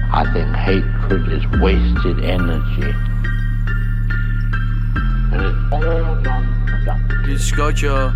I think hatred is wasted energy. And it's all non-productive. پیشگاه که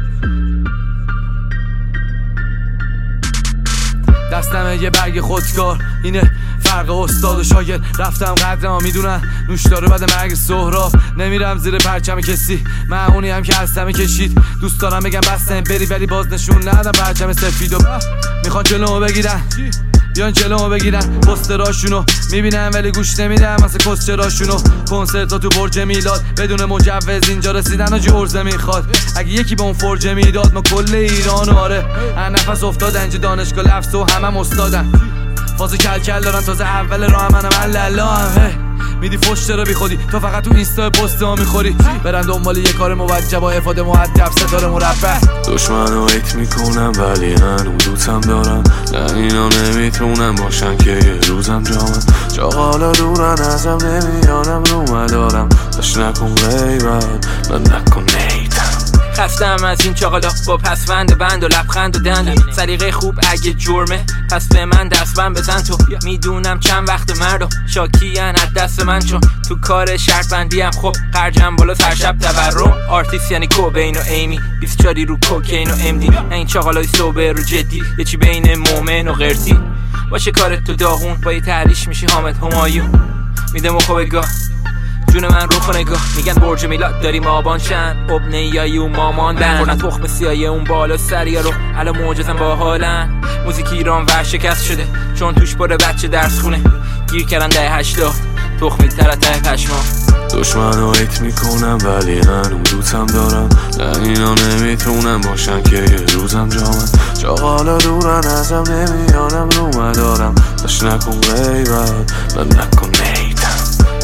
دستمه یه برگ خودکار، اینه فرق استاد و شاگرد. رفتم قدرمو میدونن نوش داره بعد مرگ سهراب. نمیرم زیر پرچم کسی، من اونی هم که هستم کشید. دوست دارم بگم بستم بری ولی باز نشون ندادم پرچم سفیدو. میخوان جلومو بگیرن، بیان جلومو بگیرن. پستراشونو میبینم ولی گوش نمیدم واسه کسچراشونو. کنسرتا تو برج میلاد بدون مجوز اینجا رسیدن آجی ارزه میخواد. اگه یکی به اون فرجه میداد ما کل ایران آره. هر نفس افتادن اینجا دانشگاه لفظ و همم استادن. فاز کل دارن تازه اول راه منم الله هم میدی فوش چرا بی خودی تو فقط تو اینستا پست ها میخوری. برن دنبال یه کار موجه با افاده مؤدب ستاره مربع. دشمنو ایت میکنم ولی هنوز دوستم دارم. نه اینا نمیتونم باشن که یه روزم جامن. چاقالا دورن ازم نمیانم رو مدارم. داشت نکن غیبت من نکن نیتم. خستم از این چاقالا با پسوند بند و لبخند و دند. سلیقه خوب اگه جرمه پس به من دستبند بزن. تو میدونم چند وقت مردم شاکین از دست من چون تو کار شرط بندی هم خب قرجم بالا سر شب تورم. آرتیست یعنی کوبین و ایمی 24 رو کوکین و امدی. نه این چاقالای سوبر و جدی یه چی بین مومن و قرتی. باشه کارت تو داغون با یه تحریش میشی حامد همایون. میده مخوبگاه جون من رو نگاه. میگن برج میلاد داریم آبان شن ابنه یایی و مامان بند. خورن تخم سیایی اون بالا سریا رو الان معجزم با حالن. موزیک ایران ورشکست شده چون توش بره بچه درس خونه. گیر کردن ده 80 تخمی تر ته پشما. دشمنو ایت میکنم ولی هنوز دوستم دارم. نه اینا نمیتونم باشن که یه روزم جامن. چاقالا دورن ازم نمیانم رو مدارم. داشت نکن غیبت من نکن نیتم.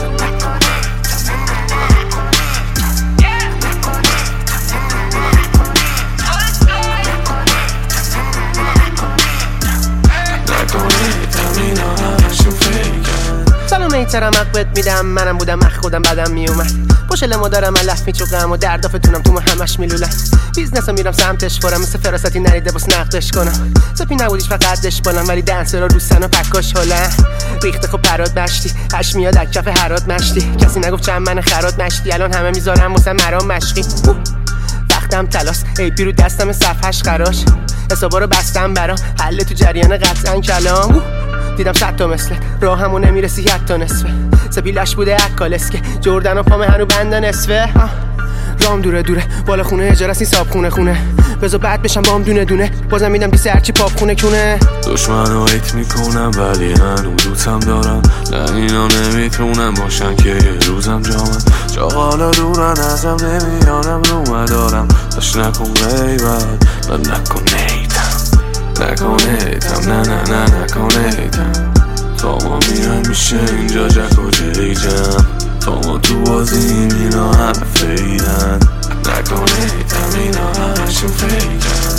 سلام میترم حقت میدم منم بودم مخ خودم بدم میومد. پشل ما دارم من لف میچوقم و دردافتونم تو ما همش میلولم. بیزنسو میرم سمتش فورم مثل فراستی نریده باس نقدش کنم. سپی نبودیش فقطش بالم ولی دنسرا روسن و پکاش هلن. ریخته خب پراد مشتی هش میاد از کف حرات مشتی. کسی نگفت چند من خرات مشتی الان همه میذارم واسه مرام مشقی. وقتم تلاس ای پی رو دستم صفحش خراش. حسابا رو بستم برام حل تو جریان قطعا کلام. دیدم 100 تا مثل راه همون نمیرسی حتی نصفه. سپیلش بوده اکالس که جردن و پامه هنو بنده نصفه. رام دوره دوره بالا خونه اجاره است این ساب خونه خونه. بذار بعد بشم بام دونه دونه بازم میدم دیسه هرچی پاپ خونه کونه. دشمنو ایت میکنم ولی هنوز دوستم دارم. نه اینا نمیتونم باشن که یه روزم جامن. چاقالا دورن ازم نمیانم رو مدارم. داشت نکن غیبت من نکن نیتم. نکنیتم نه نه نه نکنیتم. تا ما میرم میشه اینجا جک و جیجم. تا ما تو بازیم اینا همه فیدن. نکنیتم اینا همشون فیدن.